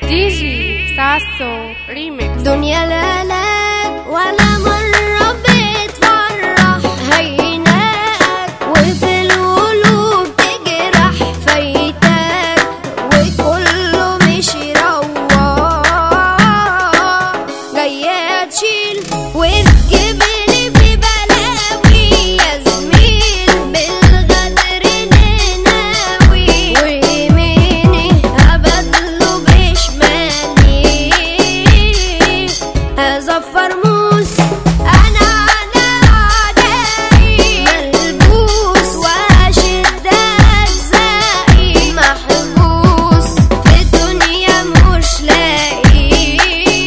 دي جي ساسو ريميكس. دنيا لا ولا مرة بتفرح، هيناك وفي القلوب تجرح، فايتاك وكله مش يروح، جاية تشيل وتجيب لي في بلاوي، يا زميل بالغدر نناوي، ويميني هبدله بشمالي، هزفر موس انا على عدائي، ملبوس واشد اجزائي، محبوس في الدنيا مش لاقي،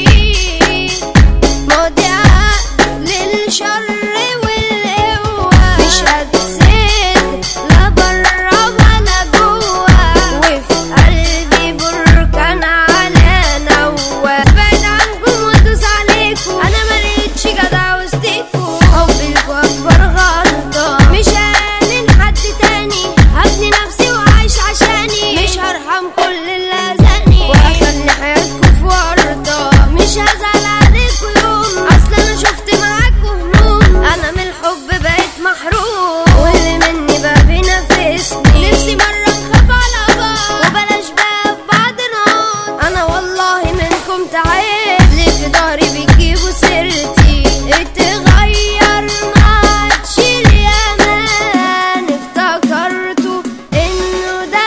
مودع للشر والقوة، مش هتسد لا برا ولا جوا، وفي قلبي بركان على نوى، بعد عنكم وادوس عليكم، انا ملقتش جدع وسطيكوا، حبكوا اكبر غلطة، مش هأمن حد تاني، هبني نفسي وعايش عشاني، مش هرحم كل اللي اذاني، وهخلي حياتكوا في ورطة، مش هزعل عليكوا يوم، اصل انا شفت معاكوا هموم، انا من الحب بقيت محروم، واللي مني بقى بينافسني، نفسي مرة نخاف على بعض، وبلاش بقى في بعض نقعد، انا والله منكم تعبت، ليه في ضهري بتجيبوا سيرتي، اتغير ما عادش اليامان، افتكرتوا انه ده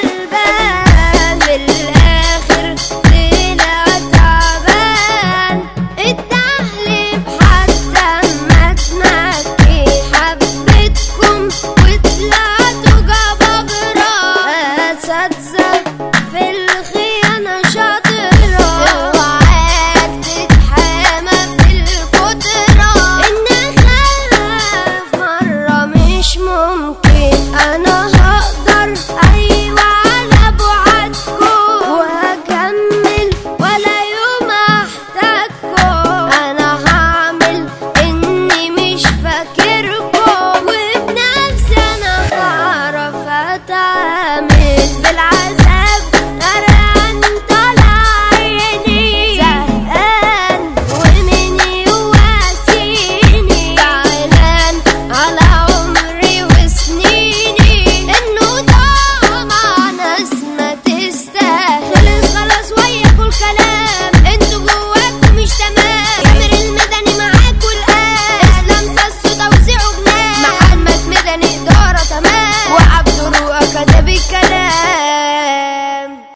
غلبان، بالاخر طلع تعبان، التحليب حتى ما تنكي، حبيتكم وطلعتوا جبابرة، اساتذة في الخيانة شاطرة، اوعاك تتحامى في الكترة، ان اخاف مرة مش ممكن، انا هقدر ايوه على بعدكم، وهكمل ولا يوم احتاجكم، انا هعمل اني مش فاكركم، وبنفسي انا هعرف اتعامل، بالعذاب غرقان طالع عيني، زهقان ومين يواسيني، زعلان على عمري وسنيني، انه ضاع مع ناس ما تستاهل، خلاص وياكوا الكلام، انتوا جواكوا مش تمام، سامر المدني معاكوا الآن، اسلام ساسو توزيعه جنان، محمد مدني إدارة تمام، وعبد الرؤى كتب الكلام.